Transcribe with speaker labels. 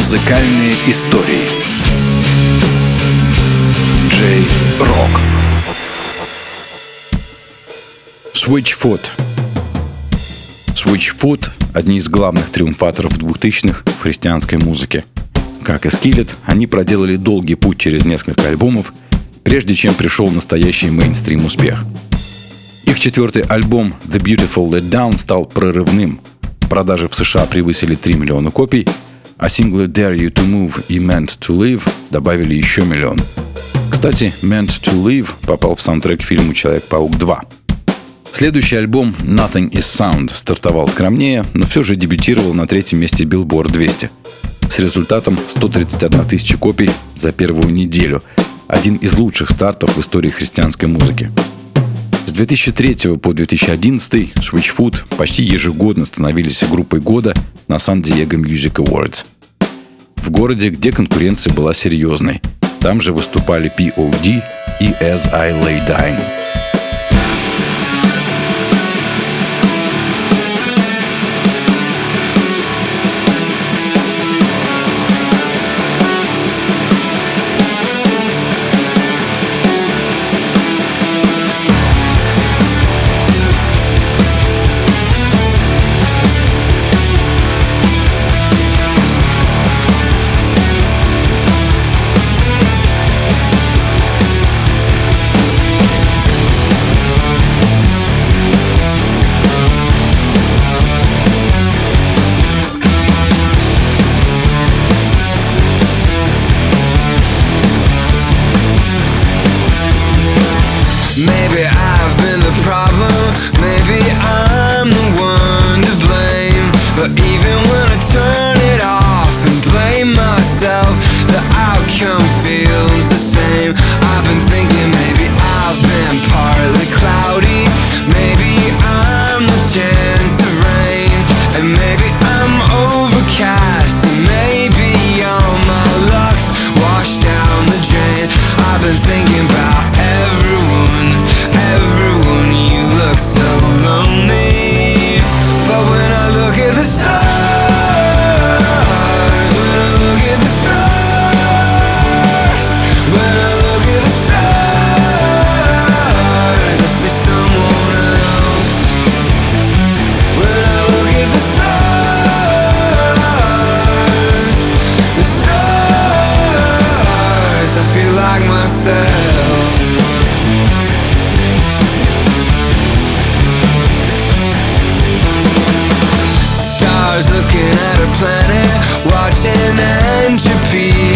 Speaker 1: Музыкальные истории. Джей Рок. Switchfoot. Switchfoot – одни из главных триумфаторов 2000-х в христианской музыке. Как и Skillet, они проделали долгий путь через несколько альбомов, прежде чем пришел настоящий мейнстрим успех. Их четвертый альбом The Beautiful Let Down стал прорывным. Продажи в США превысили 3 миллиона копий, а синглы Dare You To Move и Meant To Live добавили еще 1 миллион. Кстати, Meant To Live попал в саундтрек к фильму «Человек-паук 2». Следующий альбом Nothing Is Sound стартовал скромнее, но все же дебютировал на 3-м месте Billboard 200 с результатом 131 тысяча копий за первую неделю. Один из лучших стартов в истории христианской музыки. С 2003 по 2011 Switchfoot почти ежегодно становились группой года на San Diego Music Awards. В городе, где конкуренция была серьезной. Там же выступали P.O.D. и As I Lay Dying.
Speaker 2: Maybe I've been the problem, maybe I'm the one to blame. But even when I turn it off and blame myself, the outcome feels the same. I've been thinking maybe I've been partly cloudy, maybe I'm the chance of rain, and maybe I'm overcast, and maybe all my luck's washed down the drain. I've been thinking about everyone, you look so lonely. But when I look at the stars, when I look at the stars, when I look at the stars, I see someone else. When I look at the stars, I feel like myself. Looking at a planet, watching entropy